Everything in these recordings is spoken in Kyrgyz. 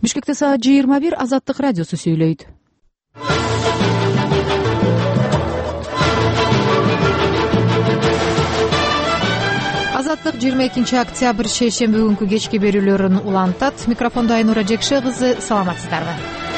Бишкекте саат 21 Азаттык радиосу сүйлөйт. Азаттык 22 октябрь шейшемби күнкү кечки берүүлөрүн улантат. Микрофондо Айнура Жекше кызы, саламатсыздарбы?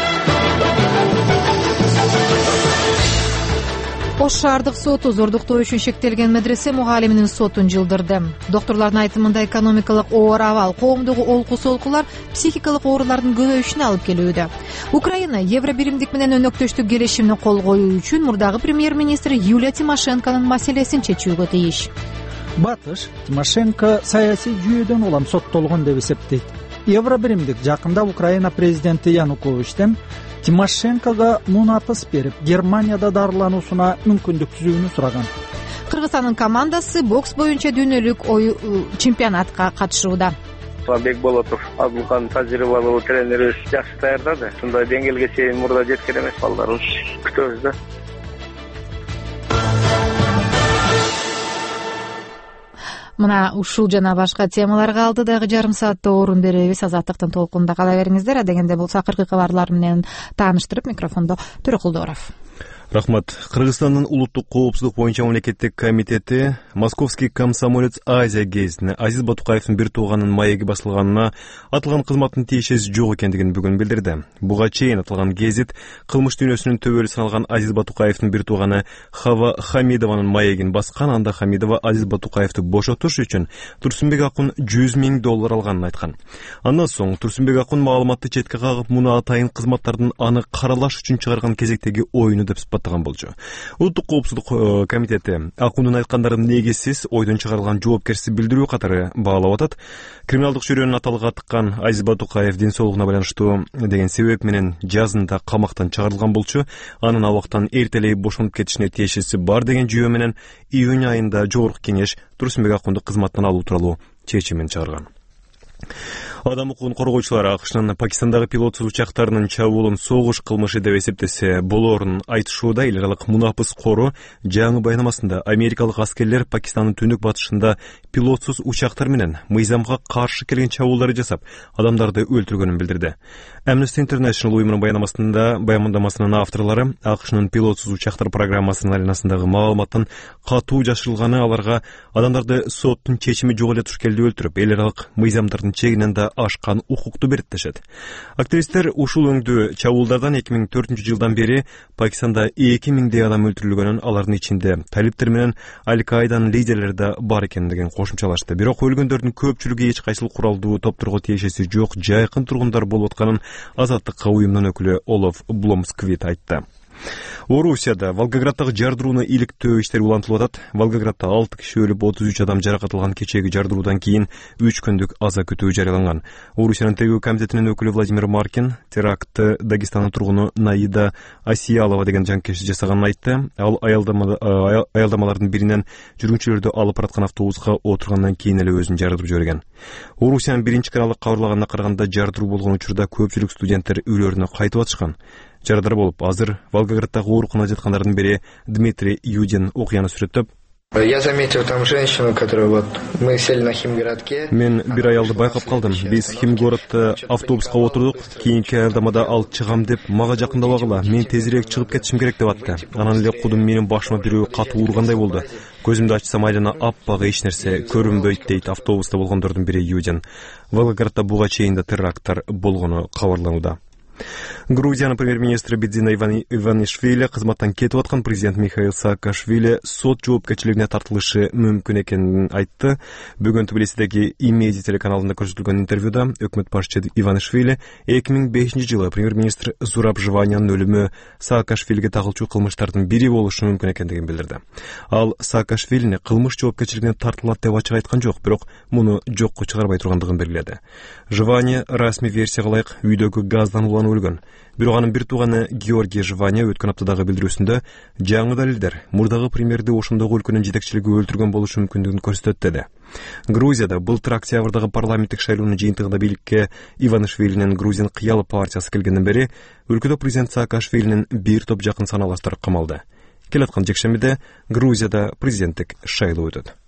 Ош шаардык соту зордуктоо үчүн шектелген медресе мугалиминин сотун жылдырды. Докторлордун айтымында экономикалык оор абал, коомдогу олку солкулар психикалык оорулардын көбөйүшүнө алып келүүдө. Украина Евробиримдик менен өнөктөштүк келишимине кол коюу үчүн мурдагы премьер-министр Юлия Тимошенконун маселесин чечүүгө тийиш. Батыш Тимошенко саясий жүйөдөн улам соттолгон деп эсептейт. Евробиримдик жакында Украина президенти Януковичтен Тимошенкого мунапыс берип, Германияда дарылануусуна мүмкүндүк түзүүнү сураган. Кыргызстандын командасы бокс боюнча дүйнөлүк чемпионатка катышууда. Бекболотов Абдулкан тажрыйбалуу тренерибиз жакшы даярдады. Ушундай деңгээлге чейин мурда жеткен эмес балдарыбыз. Күтөбүз да. Мына ушул жана башка темаларга алдыдагы жарым саатта орун беребиз. Азаттыктын толкунунда кала бериңиздер. Адегенде болсо акыркы кабарлар менен тааныштырып, микрофондо Төрөкулдоров. Рахмат. Кыргызстандын улуттук коопсуздук боюнча мамлекеттик комитети Московский комсомолец Азия гезитине Азиз Батукаевдин бир тууганынын маеги басылганына аталган кызматтын тиешеси жок экендигин бүгүн билдирди. Буга чейин аталган гезит кылмыш дүйнөсүнүн төбөлү саналган Азиз Батукаевдин бир тууганы Хава Хамидованын маегин баскан. Анда Хамидова Азиз Батукаевди бошотуш үчүн Турсунбек Акун $100 000 алганын айткан. Андан соң Турсунбек Акун маалыматты четке кагып, муну атайын кызматтардын аны каралаш үчүн чыгарган кезектеги оюну деп сыпаттаган болчу. Улуттук коопсуздук комитети Акундун айткандарын негизсиз, ойдон чыгарылган жоопкерчиликти билдирүү катары баалап атат. Криминалдык чөйрөнүн аталыгы тыккан Азиз Батукаев ден соолугуна байланыштуу деген себеп менен жазында камактан чыгарылган болчу. Анын абактан эртелей бошонуп кетишине тиешеси бар деген жүйө менен июнь айында Жогорку кеңеш Турсунбек Акунду кызматтан алуу тууралуу чечимин чыгарган. Адам укугун коргоочулар АКШнын Пакистандагы пилотсуз учактарынын чабуулун согуш кылмышы деп эсептесе болоорун айтышууда. Эл аралык мунапыс кору жаңы байнамасында америкалык аскерлер Пакистандын түндүк батышында пилотсуз учактар менен мыйзамга каршы келген чабуулдарды жасап, адамдарды өлтүргөнүн билдирди. Amnesty International уюмунун баяндамасынын авторлору АКШнын пилотсуз учактар программасынын аренасындагы маалыматтын катуу жашырылганы аларга адамдарды соттун чечими жок эле туш келди өлтүрүп, эл аралык мыйзамдардын чегинен да ашкан укукту берет дешет. Активисттер ушул өңдүү чабуулдардан 2004 жылдан бери Пакистанда 2000 адам өлтүрүлгөнүн, алардын ичинде талиптер менен Аль-Каиданын лидерлери да бар экендигин кошумчалашты. Бирок өлгөндөрдүн көпчүлүгү эч кайсыл куралдуу топторго тиешеси жок, жайкын тургундар болуп атканын Азаттыкка уюмдун өкүлү Олаф Бломсквит айтты. Орусияда Волгоградтагы жардырууну иликтөө иштери улантылып атат. Волгоградда 6 киши өлүп, 33 адам жаракат алган кечеги жардыруудан кийин 3 күндүк аза күтүү жарыяланган. Орусиянын тергөө комитетинин өкүлү Владимир Маркин терактты Дагестандын тургуну Наида Асиялова деген жанкешти жасаганын айтты. Ал аялдамалардын биринен жүргүнчүлөрдү алып бараткан автобуска отургандан кийин эле өзүн жардырып жиберген. Орусиянын биринчи каналы кабарлаганына караганда жардыруу болгон учурда көпчүлүк студенттер үйлөрүнө кайтып атышкан. Жарадар болуп, азыр Волгоградтагы ооруканада жаткандардын бири Дмитрий Юдин окуяны сүрөттөп: Я заметил там женщину, которая мы сели на Химгородке. Мен бир аялды байкап калдым. Биз Химгородто автобуска отурдук. Кийинки аялдамада ал чыгам деп мага жакындабагыла. Мен тезирээк чыгып кетишим керек деп атты. Анан эле кудум менин башыма бирөө катуу ургандай болду. Көзүмдү ачсам айлана аппак эч нерсе көрүнбөйт дейт автобуста болгондордун бири Юдин. Волгоградда буга чейин да теракттар болгону кабарланууда. Грузиянын премьер-министри Бидзина Иванишвили кызматтан кетип аткан президент Михаил Саакашвили сот жоопкерчилигине тартылышы мүмкүн экенин айтты. Бүгүн Тбилисидеги Имеди телеканалында көрсөтүлгөн интервьюда өкмөт башчысы Иванишвили 2005 жылы премьер-министр Зураб Жванянын өлүмү Саакашвилиге тагылчу кылмыштардын бири болушу мүмкүн экендигин билдирди. Ал Саакашвилини кылмыш жоопкерчилигине тартылат деп ачык айткан жок, бирок муну жокко чыгарбай тургандыгын белгиледи. Жваня расмий версияга ылайык үйдөгү газдан уланып өлгөн. Бирок анын бир тууганы Георгий Жваня өткөн аптадагы билдирүүсүндө жаңы далилдер мурдагы премьерди ошондогу өлкөнүн жетекчилиги өлтүргөн болушу мүмкүндүгүн көрсөтөт деди. Грузияда былтыр октябрдагы парламенттик шайлоонун жыйынтыгында бийликке Иванишвилинин Грузин кыялы партиясы келгенден бери өлкөдө президент Саакашвилинин бир топ жакын саналаштары камалды. Келаткан жекшембиде Грузияда президенттик шайлоо өтөт.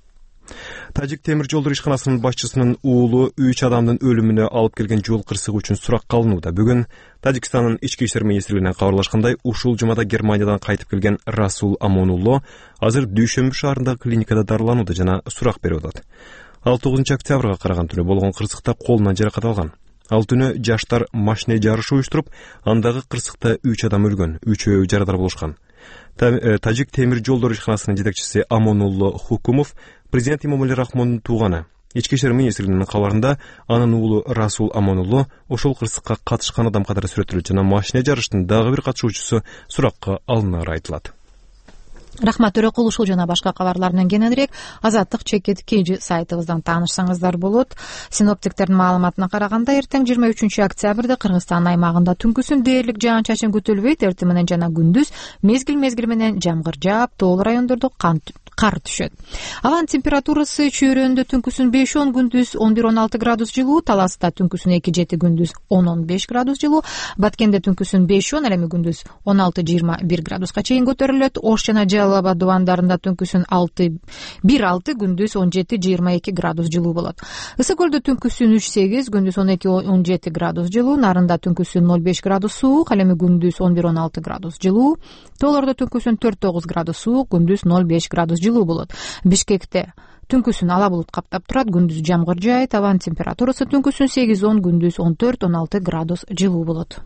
Тажик темир жолдор ишканасынын башчысынын уулу 3 адамдын өлүмүнө алып келген жол кырсыгы үчүн суракка алынууда. Бүгүн Тажикстандын ички иштер министрлигинен кабарлашкандай, ушул жумада Германиядан кайтып келген Расул Амонулло азыр Дүйшөмбү шаарындагы клиникада дарыланууда жана сурак берип атат. Ал 9 октябрга караган түнү болгон кырсыкта колунан жаракат алган. Ал түнү жаштар машине жарышы уюштуруп, андагы кырсыкта 3 адам өлгөн, 3-өө жарадар болушкан. Тажик темир жолдор ишканасынын жетекчиси Амонулло Хукумов президент Имомали Рахмондун тууганы. Ички иштер министрлигинин кабарында анын уулу Расул Амонулло ошол кырсыкка катышкан адам катары сүрөттөлөт жана машине жарыштын дагы бир катышуучусу суракка алынары айтылат. Рахмат Төрөкул. Ушул жана башка кабарлар менен кененирээк Азаттык чекит KG сайтыбыздан таанышсаңыздар болот. Синоптиктердин маалыматына караганда, эртең 23 октябрда Кыргызстан аймагында түнкүсүн дээрлик жаан-чачын күтүлбөйт. Эртең менен жана күндүз мезгил менен жамгыр жаап, тоолуу райондордо кар түшөт. Абанын температурасы чөйрөндө түнкүсүн 5-10, күндүз 11-16 градус жылуу, Таласта түнкүсүн 2-7, күндүз 10-15 градус жылуу, Баткенде түнкүсүн 5-10, эми күндүз 16-21 градуска чейин көтөрүлөт. Ош жана Жалал-Абад дубандарында түнкүсүн 1-6, күндүз 17-22 градус жылуу болот. Ысык көлдө түнкүсүн 3-8, күндүз 12-17 градус жылуу, Нарында түнкүсүн 0-5 градус суук, эми күндүз 11-16 градус жылуу, Тоолордо түнкүсүн 4-9 градус суук, күндүз 0-5 градус жылуу болот. Бишкекте түнкүсүн ала булут каптап турат, күндүз жамгыр жаайт, абанын температурасы түнкүсүн 8-10, күндүз 14-16 градус жылуу болот.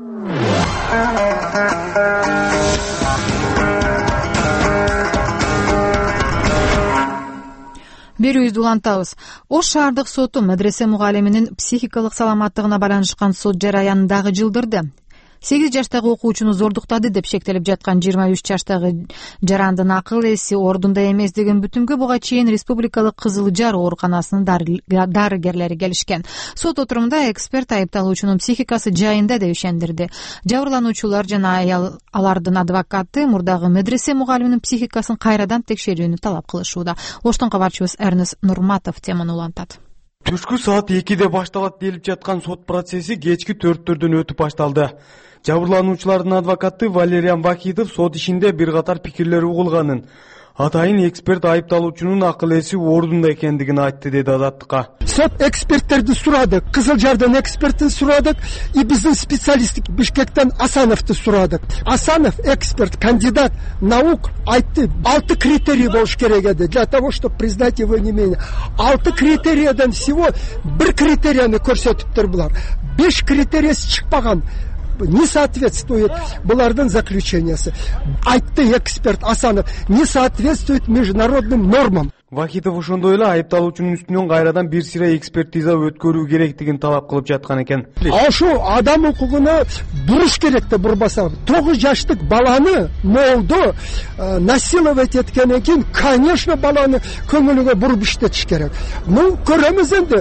Берүүбүздү улантабыз. Ош шаардык соту медресе мугалиминин психикалык саламаттыгына байланышкан сот жараянын дагы жылдырды. 8 жаштагы окуучуну зордуктады деп шектелип жаткан 23 жаштагы жарандын акыл эси ордунда эмес деген бүтүмгө буга чейин Республикалык Кызыл Жар ооруканасынын дарыгерлери келишкен. Сот отурумунда эксперт айыпталуучунун психикасы жайында деп ишендирди. Жабырлануучулар жана алардын адвокаты мурдагы медресе мугалиминин психикасын кайрадан текшерүүнү талап кылышууда. Оштон кабарчыбыз Эрнес Нурматов теманы улантат. Түшкү саат 2-де башталат делип жаткан сот процесси кечки 4-төрдөн өтүп башталды. Жабырлануучулардын адвокаты Валериан Вахидов сот ишинде бир катар пикирлер угулганын, атайын эксперт айыпталуучунун акыл эси ордунда экендигин айтты, деди Азаттыкка. Сот эксперттерди сурадык, Кызыл Жардын экспертин сурадык, и биздин специалист Бишкектен Асановду сурадык. Асанов эксперт, кандидат наук айтты, 6 критерий болуш керек эди для того, чтобы признать его не менее. 6 критериядан всего бир критерияны көрсөтүптүр булар. 5 критериясы чыкпаган. Не соответствует булардын заключениясы. Айтты эксперт Асанов, не соответствует международным нормам. Вахидов ошондой эле айыпталуучунун үстүнөн кайрадан бир сыйра экспертиза өткөрүү керектигин талап кылып жаткан экен. Ошо адам укугуна буруш керек да бурбаса. 9 жаштык баланы молдо насиловать эткенден кийин, конечно, баланы көңүлүгө буруп иштетиш керек. Көрөмүз энди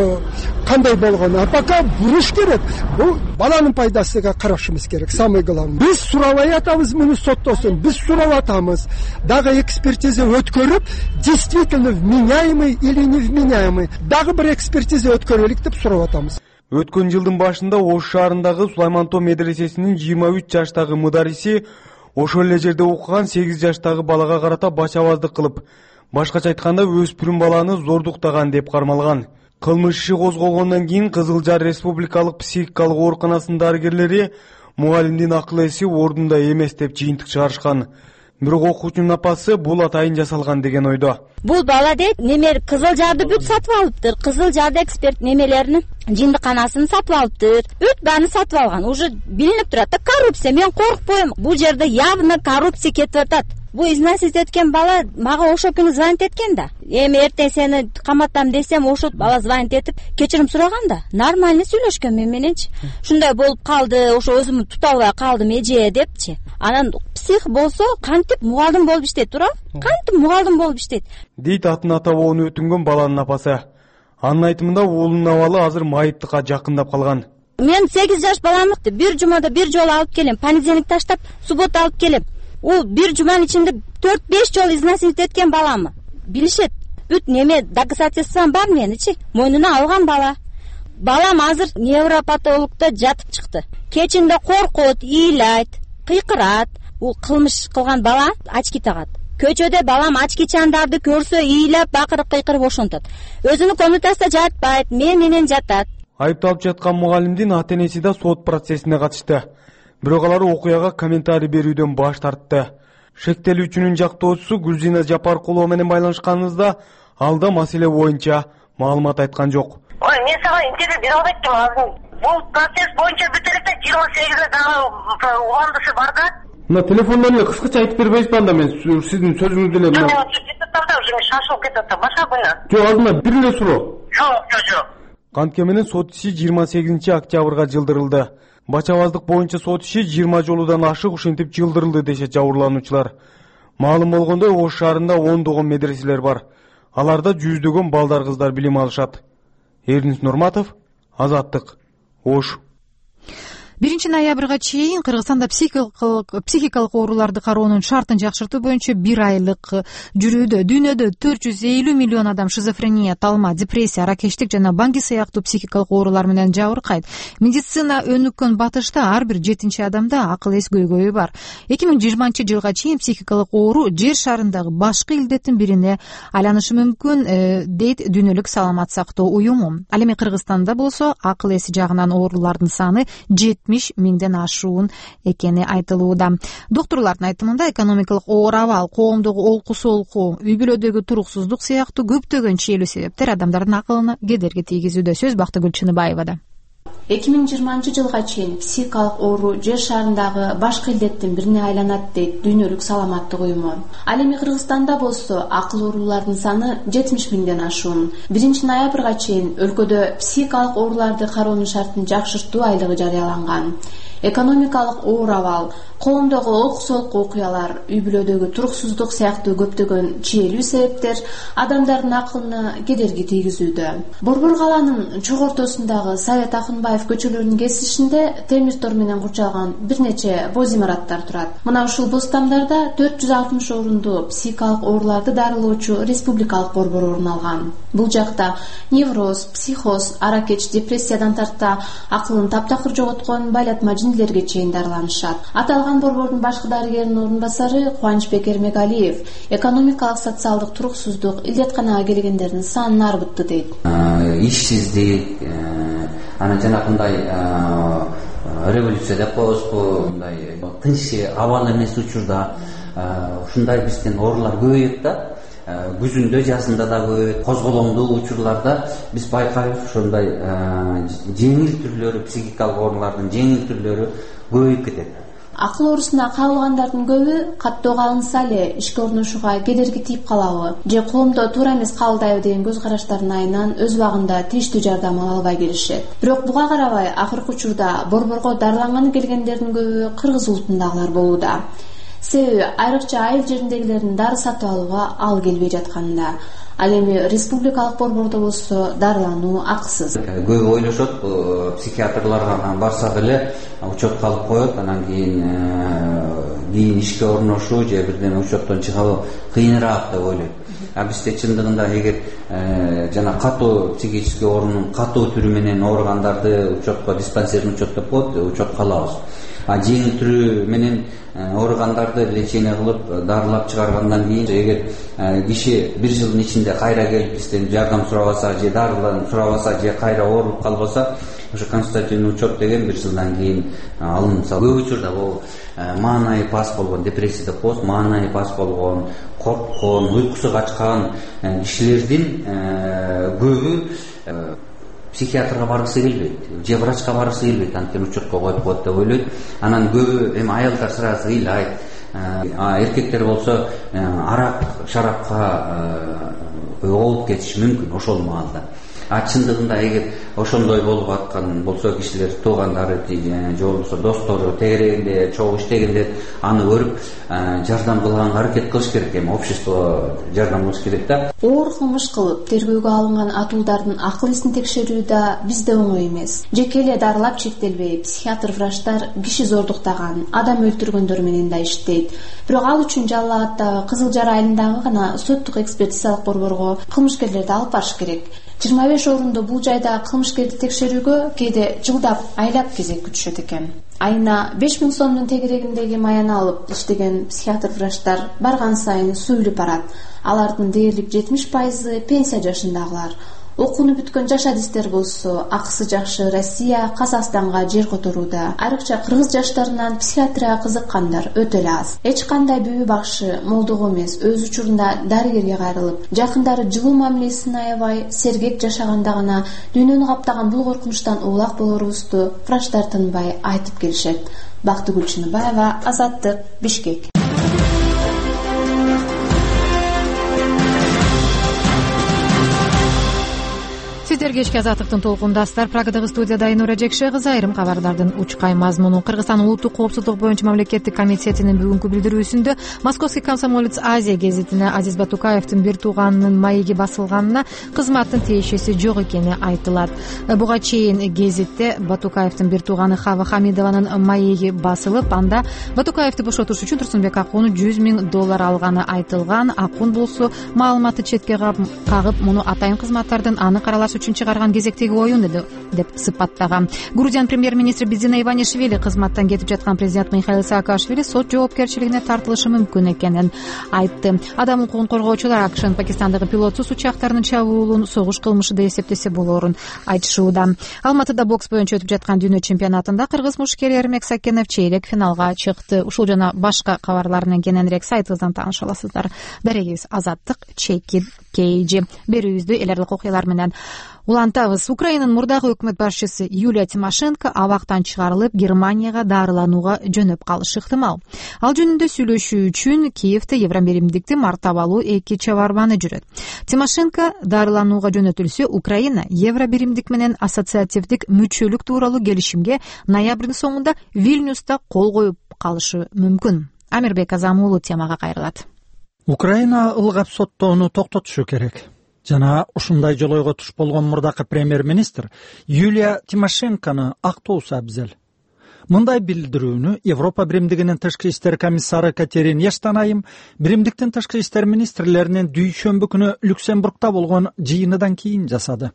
кандай болгонун. А пока буруш керек. Бул баланын пайдасыга карашыбыз керек. Самый главный. Биз сурабай атабыз муну соттосун. Биз сурап атабыз. Дагы экспертиза өткөрүп, действительно вменяемый или невменяемый. Дагы бир экспертиза өткөрөлүк деп сурап атабыз. Өткөн жылдын башында Ош шаарындагы Сулаймантоо медресесинин 23 жаштагы мыдариси ошол эле жерде окуган 8 жаштагы балага карата бачабаздык кылып, башкача айтканда өспүрүм баланы зордуктаган деп кармалган. Кылмыш иши козголгондон кийин Кызыл Жар Республикалык психикалык ооруканасынын дарыгерлери мугалимдин акыл эси ордунда эмес деп жыйынтык чыгарышкан. Бирок окуучунун апасы бул атайын жасалган деген ойдо. Бул бала дейт, немер Кызыл Жарды бүт сатып алыптыр. Кызыл Жарды эксперт немелеринин жындыканасын сатып алыптыр. Бүт бааны сатып алган. Уже билинип турат да коррупция. Мен коркпойм. Бул жерде явно коррупция кетип атат. Бу изнасиловать эткен бала мага ошо күнү звонить эткен да. Эми эртең сени каматтам десем, ошо бала звонить этип кечирим сураган да. Нормально сүйлөшкөн мененчи. Шундай болуп калды, ошо өзүмдү тута албай калдым эже депчи. Анан псих болсо кантип мугалим болуп иштейт, тура? Кантип мугалим болуп иштейт? Дейт атын атабоону өтүнгөн баланын апасы. Анын айтымында уулунун абалы азыр майыптыкка жакындап калган. Мен 8 жаш баламды бир жумада бир жолу алып келем, понедельник таштап, суббота алып келем. Ул бир жуманын ичинде 4-5 жолу изнасиловать эткен баламы. Билишет. Бүт неме доказательствам бар меничи. Мойнуна алган бала. Балам азыр невропатологдо жатып чыкты. Кечинде коркот, ыйлайт, кыйкырат. Ул кылмыш кылган бала очки тагат. көчөдө балам ачкичандарды көрсө ыйлап бакырып кыйкырып ошентет. Өзүнүн комнатасында жатпайт, мен менен жатат. Айыпталып жаткан мугалимдин ата-энеси да сот процессине катышты. Бирок алар окуяга комментарий берүүдөн баш тартты. Шектелүүчүнүн жактоочусу Гүлзина Жапаркулова менен байланышканыбызда ал да маселе боюнча маалымат айткан жок. Ой, мен сага интервью бере албайт элем. Бул процесс боюнча бүт эле 28-де дагы уландышы бар да. Мына телефондон эле кыскача айтып бербейсизби анда, мен сиздин сөзүңүздү эле. Уже шашылып кетет да, башка күнү. Жок, алдына бир эле суроо. Жок. Кантке менен сот иши 28 октябрга жылдырылды. Бачабаздык боюнча сот иши 20 жолудан ашык ушинтип жылдырылды дешет жабырлануучулар. Маалым болгондой, Ош шаарында 10 медреселер бар. Аларда жүздөгөн балдар кыздар билим алышат. Эрдинч Нурматов, Азаттык, Ош. 1 ноябрга чейин Кыргызстанда психикалык ооруларды кароонун шартын жакшыртуу боюнча 1 айлык жүрүүдө. Дүйнөдө 450 миллион адам шизофрения, талма, депрессия, аракештик жана банги сыяктуу психикалык оорулар менен жабыркайт. Медицина өнүккөн батышта ар бир 7 адамда акыл эс көйгөйү бар. 2020-жылга чейин психикалык оору жер шарындагы башкы илдеттин бирине айланышы мүмкүн, дейт Дүйнөлүк саламат сактоо уюму. Ал эми Кыргызстанда болсо акыл эси жагынан оорулардын саны 70 миңден ашуун экени айтылууда. Доктурлардын айтымында экономикалык оор абал, коомдогу олку солку, үй бүлөдөгү туруксуздук сыяктуу көптөгөн чийлүү себептер адамдардын акылына кедерги тийгизүүдө. Сөз Бактыгүл Чыныбаевада. 2020-жылга чейин психикалык оору жер шарындагы башкы илдеттин бирине айланат, дейт Дүйнөлүк саламаттык уюму. Ал эми Кыргызстанда болсо акыл оорулардын саны 70 миңден ашуун. 1 ноябрга чейин өлкөдө психикалык ооруларды кароонун шартын жакшыртуу айлыгы жарыяланган. Экономикалык оор абал, коомдогу олку солку окуялар, үй бүлөдөгү туруксуздук сыяктуу көптөгөн чийлүү себептер адамдардын акылына кедерги тийгизүүдө. Борбор калаанын чок ортосундагы Совет Акынбаев көчөлөрүнүн кесишинде темир тор менен курчалган бир нече боз имараттар турат. Мына ушул бостамдарда 460 орундуу психикалык ооруларды дарылоочу республикалык борбор орун алган. Бул жакта невроз, психоз, аракеч, депрессиядан тарта акылын таптакыр жоготкон байлатма жиндилерге чейин дарыланышат. Аталган борбордун башкы дарыгеринин орун басары Кубанычбек Эрмегалиев экономикалык социалдык туруксуздук илдетканага келгендердин санын арбытты, дейт. Ишсиздик, анан жанагындай революция деп коебузбу, мындай тынч абал эмес учурда ушундай биздин оорулар көбөйөт да. Күзүндө, жазында да көбөйөт. Козголоңдуу учурларда биз байкайбыз, ошондой жеңил түрлөрү, психикалык оорулардын жеңил түрлөрү көбөйүп кетет. Акыл оорусуна кабылгандардын көбү каттоого алынса эле ишке орношууга кедерги тийип калабы же коомдо туура эмес кабылдайбы деген көз караштардын айынан өз убагында тийиштүү жардам ала албай келишет. Бирок буга карабай акыркы учурда борборго дарыланганы келгендердин көбү кыргыз улутундагылар болууда. Себеби айрыкча айыл жериндегилердин дары сатып алууга ал келбей жатканында. Ал эми республикалык борбордо болсо дарылануу акысыз. Көбү ойлошот, психиатрларга барсак эле учетко алып коет, анан кийин ишке орношуу же бирден учеттон чыгуу кыйыныраак деп ойлойт. Бизде чындыгында эгер жана катуу психический оорунун катуу түрү менен ооругандарды учетко, диспансерный учет деп коет, учетко алабыз. Жеңил түрү менен ооругандарды лечение кылып дарылап чыгаргандан кийин эгер киши 1 жылдын ичинде кайра келип бизден жардам сурабаса же дарыларын сурабаса же кайра ооруп калбаса, ошо консультативный учет деген 1 жылдан кийин алынса. Көп учурда бул маанайы пас болгон, депрессия деп коебуз, маанайы пас болгон, корккон, уйкусу качкан кишилердин көбү психиатрга баргысы келбейт, же врачка баргысы келбейт, анткени учетко коюп коет деп ойлойт. Анан көбү эми аялдар сразу ыйлайт. Эркектер болсо арак, шарапка оолуп кетиши мүмкүн ошол маалда. Чындыгында эгер ошондой болуп аткан болсо кишилер, туугандары же болбосо достору тегерегинде чогуу иштегенде аны көрүп жардам кылганга аракет кылыш керек, эми общество жардам кылыш керек да. Оор кылмыш кылып тергөөгө алынган атуулдардын акыл эсин текшерүү да бизде оңой эмес. Жеке эле дарылап чектелбей, психиатр, врачтар киши зордуктаган, адам өлтүргөндөр менен да иштейт. Бирок ал үчүн Жалал абаддагы Кызыл Жара айылындагы гана соттук экспертизалык борборго кылмышкерлерди алып барыш керек. 25 орунду бул жайда кылмышкерди текшерүүгө кээде жылдап айлап кезек күтүшөт экен. Айына 5000 сомдун тегерегиндеги маяны алып иштеген психиатр врачтар барган сайын сүйлүп барат. Алардын дээрлик 70% пенсия жашындагылар. Окууну бүткөн жаш адистер болсо акысы жакшы Россия, Казакстанга жер которууда. Айрыкча кыргыз жаштарынан психиатрияга кызыккандар өтө эле аз. Эч кандай бүбү бакшы молдого эмес, өз учурунда дарыгерге кайрылып, жакындары жылуу мамилесин аябай сергек жашаганда гана дүйнөнү каптаган бул коркунучтан улак болорубузду врачтар тынбай айтып келишет. Бактыгүл Чыныбаева, Азаттык, Бишкек. Сиздер кечки Азаттыктын толкундасыздар. Прагадагы студияда Айнура Жекше кызы. Айрым кабарлардын учкай мазмуну. Кыргызстан улуттук коопсуздук боюнча мамлекеттик комитетинин бүгүнкү билдирүүсүндө Московский комсомолец Азия гезитине Азиз Батукаевдин бир тууганынын маеги басылганына кызматтын тиешеси жок экени айтылат. Буга чейин гезитте Батукаевдин бир тууганы Хава Хамидованын маеги басылып, анда Батукаевди бошотуш үчүн Турсунбек Акуну $100,000 алганы айтылган. Акун болсо маалыматты четке кагып, муну атайын кызматтардын аны каралаш үчүн чыгарган кезектеги оюн деп сыпаттаган. Грузиян премьер-министри Бидзина Иванишвили кызматтан кетип жаткан президент Михаил Саакашвили сот жоопкерчилигине тартылышы мүмкүн экенин айтты. Адам укугун коргоочулар АКШнын Пакистандагы пилотсуз учактарынын чабуулун согуш кылмышы деп эсептесе болорун айтышууда. Алматыда бокс боюнча өтүп жаткан дүйнө чемпионатында кыргыз мушкери Эрмек Сакенов чейрек финалга чыкты. Ушул жана башка кабарлар менен кененирээк сайтыбыздан тааныша аласыздар. Дарегибиз Азаттык ЧК. Берүүбүздү элерлик окуялар менен улантабыз. Украинанын мурдагы өкмөт башчысы Юлия Тимошенко абактан чыгарылып, Германияга дарыланууга жөнөп калышы ыктымал. Ал жөнүндө сүйлөшүү үчүн Киевде Евробиримдикти мартабалуу эки чабарманы жүрөт. Тимошенко дарыланууга жөнөтүлсө, Украина Евробиримдик менен ассоциативдик мүчөлүк тууралуу келишимге ноябрдын соңунда Вильнюста кол коюп калышы мүмкүн. Амирбек Азамуулу темага кайрылат. Украина ылгап соттоону токтотушу керек. Жана ушундай жолойго туш болгон мурдакы премьер-министр Юлия Тимошенкону актоосу абзел. Мындай билдирүүнү Европа биримдигинин тышкы иштер комиссары Катерин Яштанайым биримдиктин тышкы иштер министрлеринин дүйшөмбү күнү Люксембургда болгон жыйыныдан кийин жасады.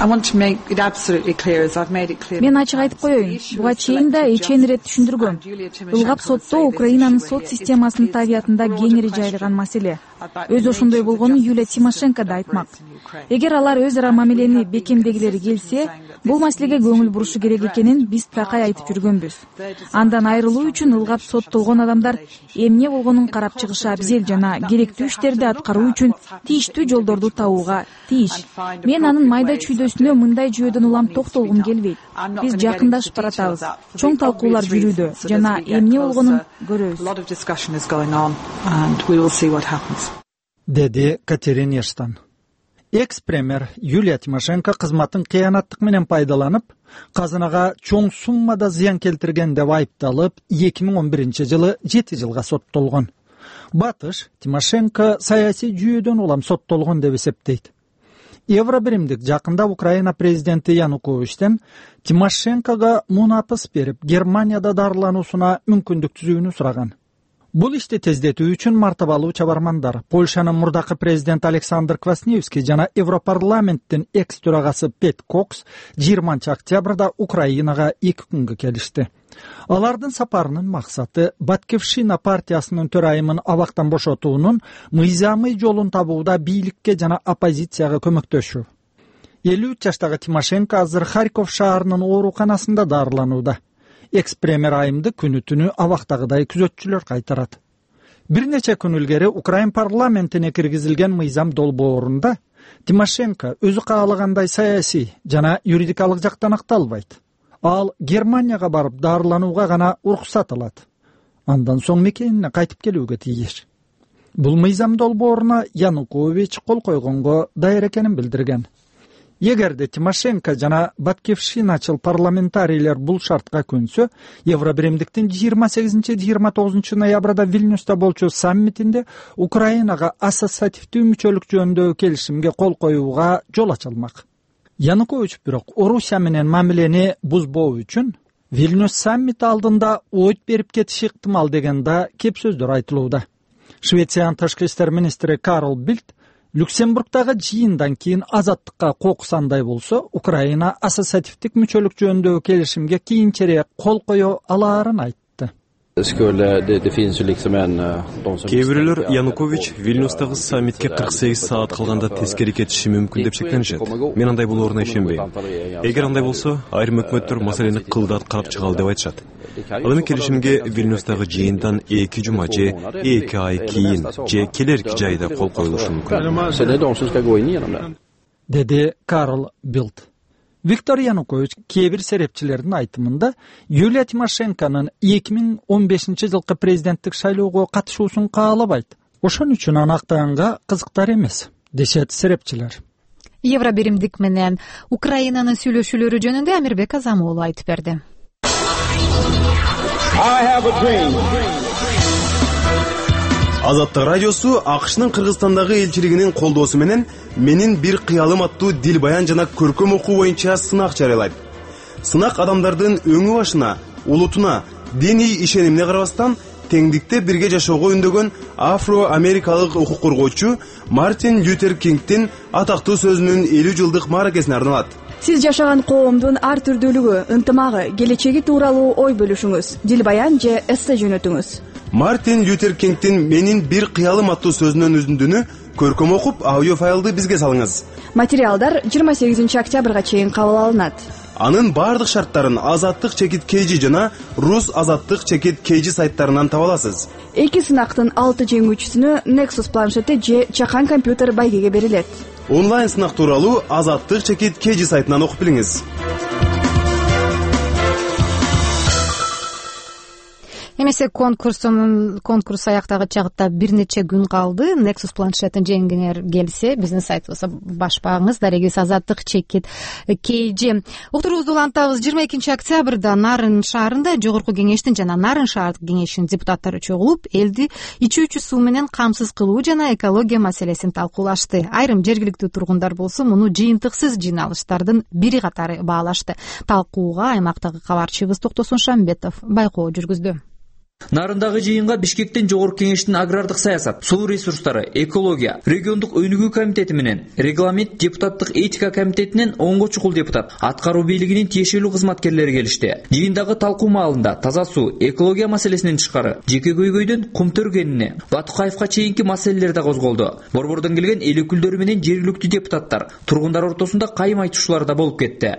Мен ачык айтып коеюн, буга чейин да эчен ирет түшүндүргөм. Ылгап соттоо Украинанын сот системасынын табиятында кеңири жайылган маселе. Өз ошондой болгонун Юлия Тимошенко да айтмак. Эгер алар өз ара мамилени бекемдегилери келсе, бул маселеге көңүл бурушу керек экенин биз такай айтып жүргөнбүз. Андан айрылуу үчүн ылгап соттолгон адамдар эмне болгонун карап чыгышы абзел жана керектүү иштерди аткаруу үчүн тийиштүү жолдорду табууга тийиш. Мен анын майда чүйдөсүнө мындай жүйөдөн улам токтолгум келбейт. Биз жакындашып баратабыз. Чоң талкуулар жүрүүдө жана эмне болгонун көрөбүз. Деди Катерин Яштан. Экс-премьер Юлия Тимошенко кызматын кыянаттык менен пайдаланып, казынага чоң суммада зыян келтирген деп айыпталып, 2011 жылы 7 жылга соттолгон. Батыш Тимошенко саясий жүйөдөн улам соттолгон деп эсептейт. Евробиримдик жакында Украина президенти Януковичтен Тимошенкого мунапыс берип, Германияда дарылануусуна мүмкүндүк түзүүнү сураган. Бул ишти тездетүү үчүн мартабалуу чабармандар Польшанын мурдакы президент Александр Квасневский жана Европарламенттин экс-төрагасы Пет Кокс 20 октябрда Украинага 2 күнгө келишти. Алардын сапарынын максаты Батькивщина партиясынын төрайымын абактан бошотуунун мыйзамый жолун табууда бийликке жана оппозицияга көмөктөшүү. 53 жаштагы Тимошенко азыр Харьков шаарынын ооруканасында дарыланууда. Экс-премьер айымды күнү-түнү абактагыдай күзөтчүлөр кайтарат. Бир нече күн илгери Украин парламентине киргизилген мыйзам долбоорунда Тимошенко өзү каалагандай саясий жана юридикалык жактан акталбайт. Ал Германияга барып дарыланууга гана уруксат алат. Андан соң мекенине кайтып келүүгө тийиш. Бул мыйзам долбооруна Янукович кол койгонго даяр экенин билдирген. Эгерде Тимошенко жана Батькивщиначыл парламентарийлер бул шартка көнсө, Евробиримдиктин 28-29 ноябрда Вильнюста болчу саммитинде Украинага ассоциативдүү мүчөлүк жөнүндөгү келишимге кол коюуга жол ачылмак. Янукович бирок Орусия менен мамилени бузбоо үчүн Вильнюс саммити алдында ойт берип кетиши ыктымал деген да кеп сөздөр айтылууда. Швециянын тышкы иштер министри Карл Бильд Люксембургдагы жыйындан кийин азаттыкка кокус андай болсо, Украина ассоциативдик мүчөлүк жөнүндөгү келишимге кийинчерээк кол кое алаарын айтты. Кээ бирөөлөр Янукович Вильнюстагы саммитке 48 саат калганда тескери кетиши мүмкүн деп шектенишет. Мен андай болооруна ишенбейм. Эгер андай болсо, айрым өкмөттөр маселени кылдат карап чыгалы деп айтышат. Ал эми келишимге Вильнюстагы жыйындан 2 жума же 2 ай кийин же келерки жайда кол коюлушу мүмкүн, деди Карл Билд. Виктор Янукович кээ бир серепчилердин айтымында Юлия Тимошенконун 2015 жылкы президенттик шайлоого катышуусун каалабайт. Ошон үчүн аны актаганга кызыктар эмес, дешет серепчилер. Евро биримдик менен Украинанын сүйлөшүүлөрү жөнүндө Амирбек Азамоğlu айтып берди. Азаттык радиосу АКШнын Кыргызстандагы элчилигинин колдоосу менен менин бир кыялым аттуу дил баян жана көркөм окуу боюнча сынак жарыялайт. Сынак адамдардын өңү башына, улутуна, диний ишенимине карабастан теңдикте бирге жашоого үндөгөн афро-америкалык укук коргоочу Мартин Лютер Кингдин атактуу сөзүнүн 50 жылдык мааракесине арналат. Сиз жашаган коомдун ар түрдүүлүгү, ынтымагы, келечеги тууралуу ой бөлүшүңүз, дил баян же эссе жөнөтүңүз. Мартин Лютер Кингдин менин бир кыялым аттуу сөзүнүн үзүндүнү көркөм окуп, аудио файлды бизге салыңыз. Материалдар 28 октябрга чейин кабыл алынат. Анын бардык шарттарын Азаттык чекит KG жана Рус Азаттык чекит KG сайттарынан таба аласыз. Эки сынактын 6 жеңүүчүсүнө Nexus планшети же чакан компьютер байгеге берилет. Онлайн сынак тууралуу Азаттык чекит KG сайтынан окуп билиңиз. Эмесе конкурс аяктагы чагытта бир нече күн калды. Nexus планшетін жеңгеңер келсе, биздин сайтыбызга башпаңыз, дарегиз Азаттык чекит KG. Уктуруубузду улантабыз. 22 октябрда Нарын шаарында Жогорку кеңештин жана Нарын шаардык кеңешинин депутаттары чогулуп, элди ичүүчү суу менен камсыз кылуу жана экология маселесин талкуулашты. Айрым жергиликтүү тургундар болсо, муну жыйынтыксыз жыйналыштардын бири катары баалашты. Талкууга аймактагы кабарчыбыз Токтосун Шамбетов байкоо жүргүздү. Нарындагы жыйынга Бишкектен Жогорку кеңештин агрардык саясат, суу ресурстары, экология, региондук өнүгүү комитети менен регламент депутаттык этика комитетинен оңго чукул депутат, аткаруу бийлигинин тиешелүү кызматкерлери келишти. Жыйындагы талкуу маалында таза суу, экология маселесинен тышкары жеке көйгөйдөн кум төргенине, Батукаевка чейинки маселелер да козголду. Борбордон келген эл өкүлдөрү менен жергиликтүү депутаттар, тургундар ортосунда кайым айтышуулар да болуп кетти.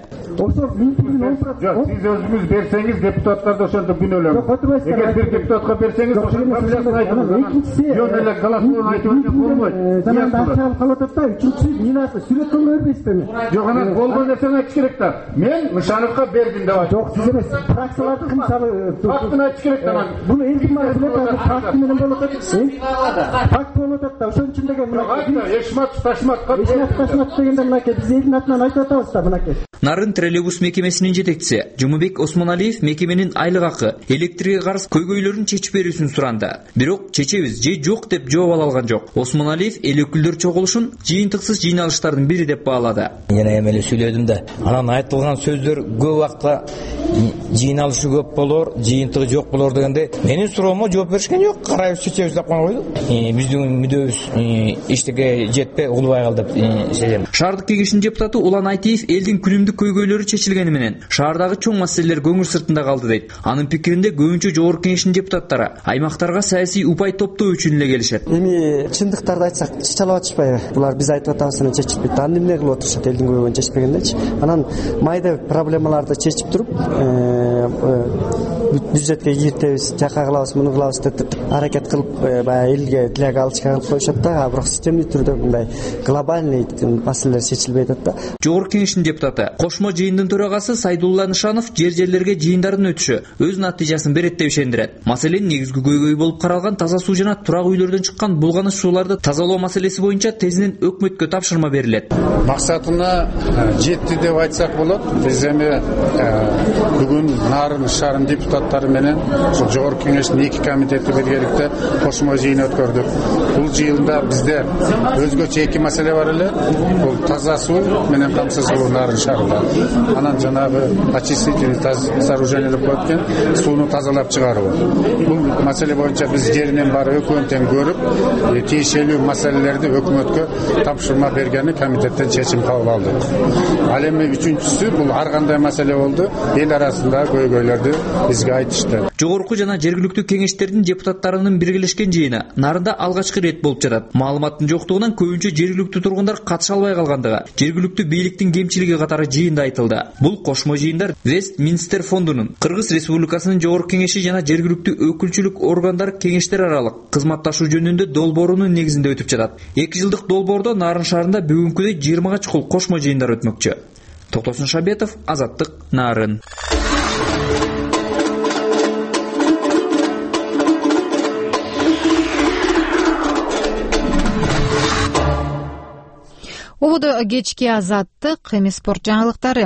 Сиз өзүңүз берсеңиз депутаттарды ошентип күнөөлөңүз. Депутатка берсеңиз, ошол проблеманы айтыңыз. Жөн эле голосовой айтып болбойт. Заманда акчалып калып атат да, үчүнчүсү минасы сүрөткөнгө бербейсизби? Жок, анан болгон нерсени айтыш керек да. Мен Мышановго бердим деп айтып. Жок, сиз эмес. Фракцияларды мисалы фактыны айтыш керек да. Буну эл кимге билет, факт менен болуп атат. Факт болуп атат да, ошон үчүн деген мына эшмат ташматка дегенде мынакей биз элдин атынан айтып атабыз да мынакей. Нарын троллейбус мекемесинин жетекчиси Жумабек Осмоналиев мекеменин айлык акы, электрге каршы көйгөйлөрүн чечип берүүсүн суранды. Бирок чечебиз же жок деп жооп ала алган жок. Осмоналиев эл өкүлдөр чогулушун жыйынтыксыз жыйналыштардын бири деп баалады. Жана эмеле сүйлөдүм да. Анан айтылган сөздөр көп убакта жыйналышы көп болор, жыйынтыгы жок болор дегенде менин суроомо жооп беришкен жок. Карайбыз, чечебиз деп койду. Биздин мүдөбүз иштеге жетпей улубай калды деп сезем. Шаардык кеңештин депутаты Улан Айтиев элдин күнүмдүк көйгөйлөрү чечилгени менен шаардагы чоң маселелер көңүл сыртында калды дейт. Анын пикиринде көбүнчө Жогорку кеңештин депутаттары аймактарга саясий упай топтоо үчүн эле келишет. Эми чындыктарды айтсак, чечалап атышпайбы? Булар биз айтып атабыздан чечилбейт. Аны эмне кылып отурушат элдин көйгөйүн чечпегендечи? Анан майда проблемаларды чечип туруп, бюджетке киртебиз, жака кылабыз, муну кылабыз деп аракет кылып, баягы элге тилек алышка кылып коюшат да, бирок системдик түрдө мындай глобальный маселелер чечилбей атат да. Жогорку кеңештин депутаты кошмо жыйындын төрагасы Сайдулла Нышанов жер-жерлерге жыйындардын өтүшү өз натыйжасын берет деп ишендирет. Маселен негизги көйгөй болуп каралган таза суу жана турак үйлөрдөн чыккан булганыч сууларды тазалоо маселеси боюнча тезинен өкмөткө тапшырма берилет. Максатына жетти деп айтсак болот. Биз эми бүгүн Нарын шаарынын депутаттары депутаттары менен ушул жогорку кеңештин 2 комитети биргеликте кошмо жыйын өткөрдүк. Бул жыйында бизде өзгөчө 2 маселе бар эле. Бул таза суу менен камсыз суу Нарын шаарында. Анан жанагы очистительный сооружение деп коет экен, сууну тазалап чыгаруу. Бул маселе боюнча биз жеринен барып өкмөттөн көрүп, тиешелүү маселелерди өкмөткө тапшырма бергени комитеттен чечим кабыл алдык. Ал эми үчүнчүсү бул ар кандай маселе болду. Эл арасында көйгөйлөрдү бизге айтышты. Жогорку жана жергиликтүү кеңештердин депутаттарынын биргелешкен жыйыны Нарында алгачкы рет болуп жатат. Маалыматтын жоктугунан көбүнчө жергиликтүү тургундар катыша албай калгандыгы, жергиликтүү бийликтин кемчилиги катары жыйында айтылды. Бул кошмо жыйындар Вестминстер фондунун, Кыргыз Республикасынын жогорку кеңеши жана жергиликтүү өкүлчүлүк органдар кеңештер аралык кызматташуу жөнүндө долбоорунун негизинде өтүп жатат. 2 жылдык долбоордо Нарын шаарында бүгүнкүдөй 20га чукул кошмо жыйындар өтмөкчү. Токтосун Шабетов, Азаттык, Нарын. Ободо кечки Азаттык, эми спорт жаңылыктары.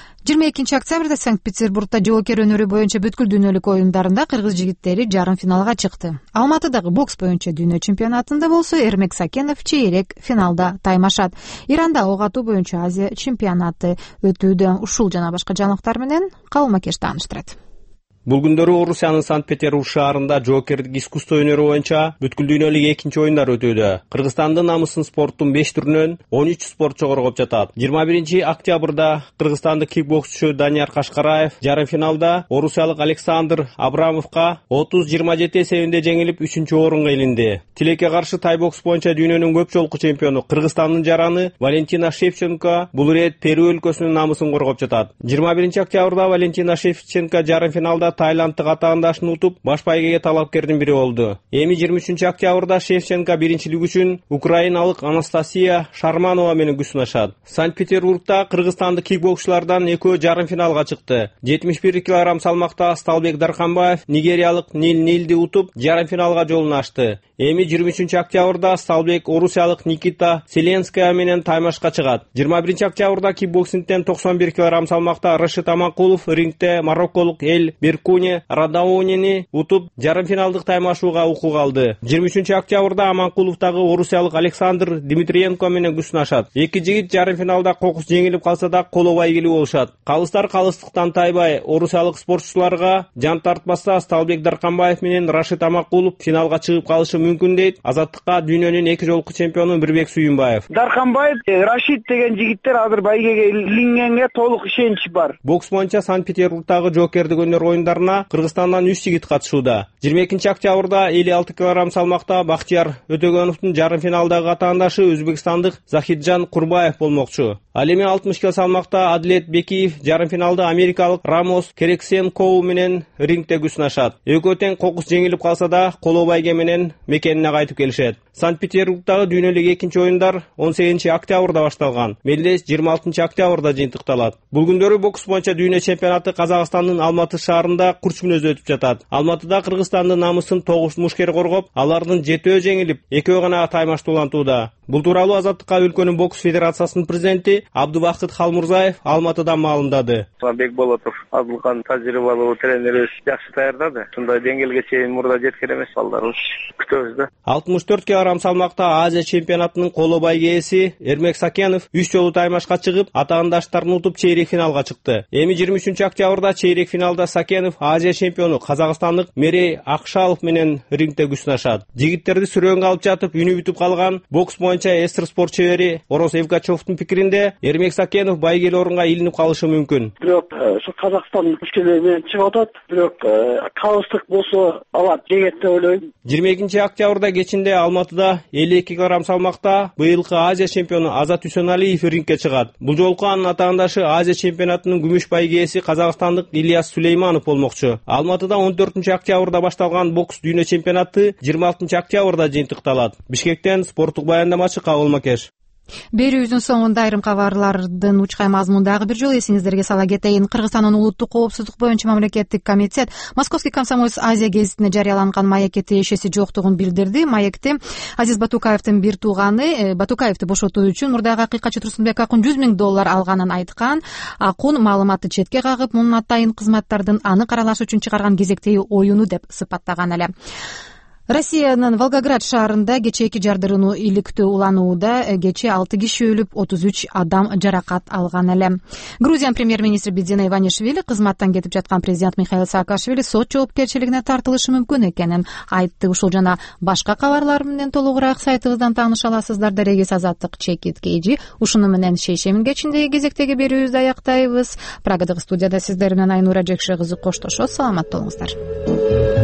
22 октябрда Санкт-Петербургда жоокер өнөрү боюнча бүткүл дүйнөлүк оюндарында кыргыз жигиттери жарым финалга чыкты. Алматыдагы бокс боюнча дүйнө чемпионатында болсо Эрмек Сакенов чейрек финалда таймашат. Иранда ок атуу боюнча Азия чемпионаты өтүүдө. Ушул жана башка жаңылыктар менен Калым Акеш тааныштырат. Бул күндөрү Орусиянын Санкт-Петербург шаарында жоокердик искусство өнөрү боюнча бүткүл дүйнөлүк 2 оюндар өтүүдө. Кыргызстандын намысын спорттун 5 түрүнөн 13 спортчу коргоп жатат. 21 октябрда кыргызстандык кикбоксчу Данияр Кашкараев жарым финалда орусиялык Александр Абрамовго 30-27 эсебинде жеңилип 3-орунга илинди. Тилекке каршы тайбокс боюнча дүйнөнүн көп жолку чемпиону Кыргызстандын жараны Валентина Шевченко бул рет Перу өлкөсүнүн намысын коргоп жатат. 21 октябрда Валентина Шевченко жарым финалда Тайландтык атаандашын утуп, баш байгеге талапкердин бири болду. Эми 23 октябрда Шевченко биринчилик үчүн украиналык Анастасия Шарманова менен күч сынашат. Санкт-Петербургда кыргызстандык кикбоксчулардан экөө жарым финалга чыкты. 71 кг салмакта Сталбек Дарканбаев нигериялык Нилди утуп, жарым финалга жолун ачты. Эми 23 октябрда Сталбек орусиялык Никита Селенская менен таймашка чыгат. 21 октябрда кикбоксингден 91 кг салмакта Рашид Аманкулов рингте марокколук Эл Беркуне Радаунини утуп, жарым финалдык таймашууга укук алды. 23 октябрда Аманкуловдагы орусиялык Александр Дмитриенко менен күч сынашат. Эки жигит жарым финалда кокус жеңилип калса да коло байгелүү болушат. Калыстар калыстыктан тайбай, орусиялык спортчуларга жан тартпаса Сталбек Дарканбаев менен Рашид Аманкулов финалга чыгып калышы мүмкүн дейт Азаттыкка дүйнөнүн 2 жолку чемпиону Бирбек Сүйүнбаев. Дарканбаев, Рашид деген жигиттер азыр байгеге илингенге толук ишенич бар. Бокс боюнча Санкт-Петербургдагы жоокердик өнөр оюндарына Кыргызстандан 3 жигит катышууда. 22 октябрда 56 кг салмакта Бактияр Өтөгөновдун жарым финалдагы атаандашы өзбекстандык Захиджан Курбаев болмокчу. Ал эми 60 кг салмакта Адлет Бекиев жарым финалда америкалык Рамос Керексенкоу менен рингте күч сынашат. Экөө тең кокус жеңилип калса да коло байге менен мекенине кайтып келишет. Санкт-Петербургдагы дүйнөлүк 2 оюндар 18 октябрда башталган. Мелдеш 26 октябрда жыйынтыкталат. Бул күндөрү бокс боюнча дүйнө чемпионаты Казакстандын Алматы шаарында курч мүнөздө өтүп жатат. Алматыда Кыргызстандын намысын 9 мушкер коргоп, алардын 7-өө жеңилип, 2-өө гана таймаштуулантууда. Бул тууралуу Азаттыкка өлкөнүн бокс федерациясынын президенти Абдубакыт Халмурзаев Алматыда маалымдады. Бекболотов Абдулкан тажрыйбалуу тренерибиз жакшы даярдады. Ушундай деңгээлге чейин мурда жеткен эмес балдарыбыз. Күтөбүз да. 64 кг салмакта Азия чемпионатынын коло байге ээси Эрмек Сакенов 3 жолу таймашка чыгып, атаандаштарын утуп чейрек финалга чыкты. Эми 23 октябрда чейрек финалда Сакенов Азия чемпиону Казакстандык Мерей Акшалов менен рингте күч сынашат. Жигиттерди сүрөөнгө алып жатып, үнү бүтүп калган бокс боюнча эстер спорт чебери Орос Евгачевдун пикиринде Эрмек Сакенов байгелүү орунга илинип калышы мүмкүн. Бирок ушу Казакстан мушкелери менен чыгып атат, бирок калыстык болсо алат жегет деп ойлойм. 22 октябрда кечинде Алматыда 52 кг салмакта быйылкы Азия чемпиону Азат Үсөналиев рингке чыгат. Бул жолку анын атаандашы Азия чемпионатынын күмүш байгеси Казакстандык Ильяс Сулейманов болмокчу. Алматыда 14 октябрда башталган бокс дүйнө чемпионаты 26 октябрда жыйынтыкталат. Бишкектен спорттук баяндамачы Калым Акеш. Берүүбүздүн соңунда айрым кабарлардын учкай мазмунун дагы бир жолу эсиңиздерге сала кетейин. Кыргызстандын улуттук коопсуздук боюнча мамлекеттик комитет Московский комсомолец Азия гезитине жарыяланган маекке тиешеси жоктугун билдирди. Маекте Азиз Батукаевдин бир тууганы Батукаевди бошотуу үчүн мурдагы акыйкатчы Турсунбек Акун $100 000 алганын айткан. Акун маалыматты четке кагып, мунун атайын кызматтардын аны каралаш үчүн чыгарган кезектеги оюну деп сыпаттаган эле. Россиянын Волгоград шаарында кечээ 2 жардырууну иликтөө уланууда кечээ 6 киши өлүп, 33 адам жаракат алган эле. Грузиянын премьер-министри Бидзина Иванишвили кызматтан кетип жаткан президент Михаил Саакашвили сот жоопкерчилигине тартылышы мүмкүн экенин айтты. Ушул жана башка кабарлар менен толугураак сайтыбыздан тааныша аласыздар. Дарегиз Азаттык ЧКТ. Ушуну менен шейшемин кечиндеги кезектеги берүүбүздү аяктайбыз. Прагадагы студияда сиздер менен Айнура Жекше кызы коштошот. Саламат болуңуздар.